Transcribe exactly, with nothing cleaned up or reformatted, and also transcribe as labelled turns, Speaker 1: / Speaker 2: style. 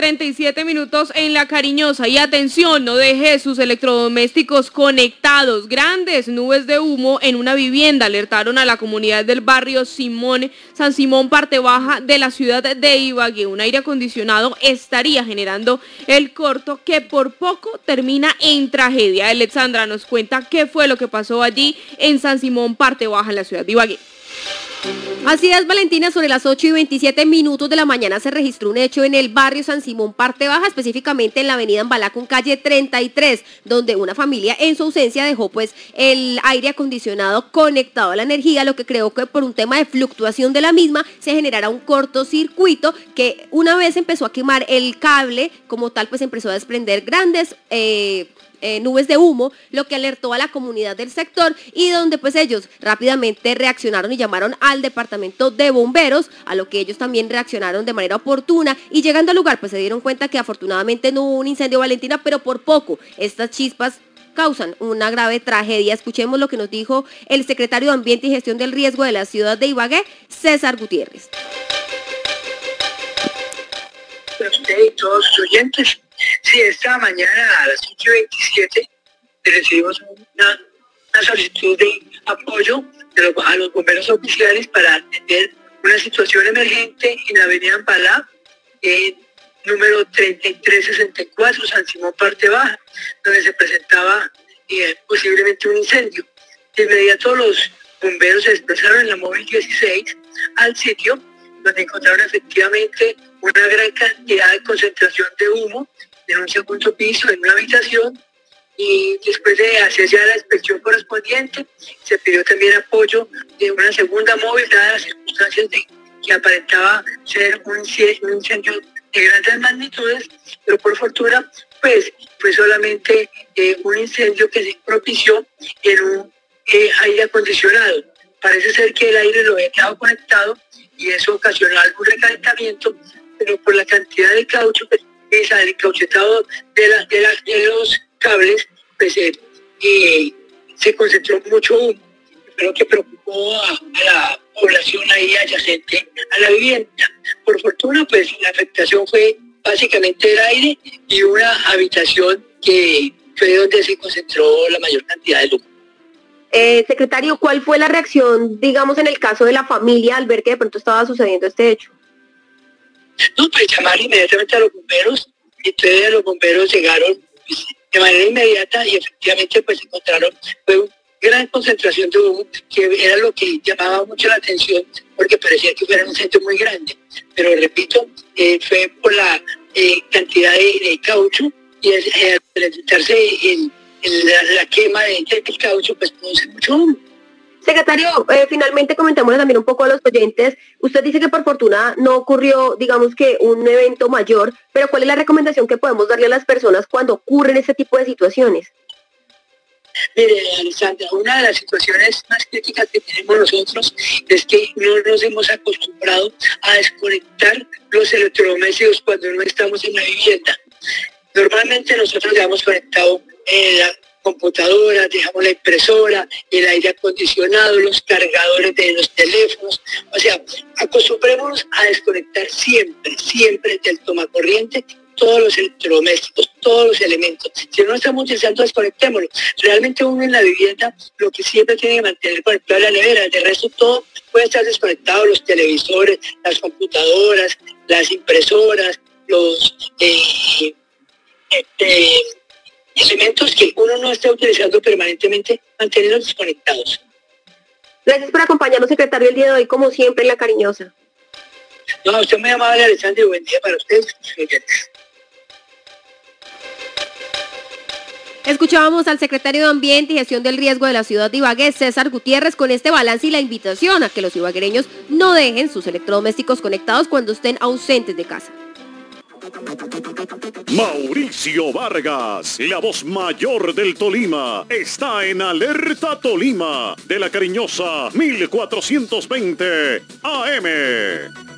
Speaker 1: treinta y siete minutos en La Cariñosa. Y atención, no deje sus electrodomésticos conectados. Grandes nubes de humo en una vivienda alertaron a la comunidad del barrio Simón, San Simón, parte baja de la ciudad de Ibagué. Un aire acondicionado estaría generando el corto que por poco termina en tragedia. Alexandra nos cuenta qué fue lo que pasó allí en San Simón, parte baja, en la ciudad de Ibagué.
Speaker 2: Así es, Valentina, sobre las ocho y veintisiete minutos de la mañana se registró un hecho en el barrio San Simón, parte baja, específicamente en la avenida Ambalá con calle treinta y tres, donde una familia en su ausencia dejó pues el aire acondicionado conectado a la energía, lo que creó que por un tema de fluctuación de la misma se generara un cortocircuito que una vez empezó a quemar el cable, como tal pues empezó a desprender grandes eh, Eh, nubes de humo, lo que alertó a la comunidad del sector y donde pues ellos rápidamente reaccionaron y llamaron al departamento de bomberos, a lo que ellos también reaccionaron de manera oportuna y llegando al lugar pues se dieron cuenta que afortunadamente no hubo un incendio, Valentina, pero por poco estas chispas causan una grave tragedia. Escuchemos lo que nos dijo el secretario de Ambiente y Gestión del Riesgo de la ciudad de Ibagué, César Gutiérrez.
Speaker 3: Usted y todos sus oyentes, sí, esta mañana a las ocho y veintisiete recibimos una, una solicitud de apoyo de los, a los bomberos oficiales para atender una situación emergente en la avenida Ambalá, en número treinta y tres sesenta y cuatro, San Simón, parte baja, donde se presentaba eh, posiblemente un incendio. De inmediato los bomberos se desplazaron en la móvil dieciséis al sitio, donde encontraron efectivamente una gran cantidad de concentración de humo en un segundo piso, en una habitación, y después de hacer ya la inspección correspondiente, se pidió también apoyo de una segunda móvil, dadas las circunstancias de que aparentaba ser un incendio, un incendio de grandes magnitudes, pero por fortuna, pues, fue solamente eh, un incendio que se propició en un eh, aire acondicionado. Parece ser que el aire lo había quedado conectado y eso ocasionó algún recalentamiento, pero por la cantidad de caucho que pesa, el cauchetado de, la, de, la, de los cables, pues eh, eh, se concentró mucho humo, pero que preocupó a, a la población ahí adyacente a la vivienda. Por fortuna, pues la afectación fue básicamente el aire y una habitación que fue donde se concentró la mayor cantidad de humo.
Speaker 2: Eh, secretario, ¿cuál fue la reacción, digamos, en el caso de la familia al ver que de pronto estaba sucediendo este hecho?
Speaker 3: No, pues llamar inmediatamente a los bomberos, y entonces los bomberos llegaron pues, de manera inmediata y efectivamente pues encontraron fue una gran concentración de humo, que era lo que llamaba mucho la atención, porque parecía que fuera un incendio muy grande. Pero repito, eh, fue por la eh, cantidad de, de caucho y eh, al presentarse en, en la, la quema de, del caucho, pues produce mucho humo.
Speaker 2: Secretario, eh, finalmente comentémosle también un poco a los oyentes. Usted dice que por fortuna no ocurrió, digamos que un evento mayor, pero ¿cuál es la recomendación que podemos darle a las personas cuando ocurren este tipo de situaciones?
Speaker 3: Mire, Alessandra, una de las situaciones más críticas que tenemos nosotros es que no nos hemos acostumbrado a desconectar los electrodomésticos cuando no estamos en la vivienda. Normalmente nosotros dejamos conectado eh, la computadora, dejamos la impresora, el aire acondicionado, los cargadores de los teléfonos. O sea, acostumbrémonos a desconectar siempre, siempre del tomacorriente todos los electrodomésticos, todos los elementos. Si no estamos utilizando, desconectémoslo. Realmente uno en la vivienda lo que siempre tiene que mantener conectada la nevera, de resto todo puede estar desconectado, los televisores, las computadoras, las impresoras, los eh, eh, elementos que uno no está utilizando permanentemente, mantenerlos desconectados.
Speaker 2: Gracias por acompañarnos, secretario, el día de hoy, como siempre, en La Cariñosa.
Speaker 3: No, usted muy amable, Alessandra, y buen día para ustedes.
Speaker 2: Escuchábamos al secretario de Ambiente y Gestión del Riesgo de la ciudad de Ibagué, César Gutiérrez, con este balance y la invitación a que los ibaguereños no dejen sus electrodomésticos conectados cuando estén ausentes de casa.
Speaker 4: Mauricio Vargas, la voz mayor del Tolima, está en Alerta Tolima de La Cariñosa mil cuatrocientos veinte A M.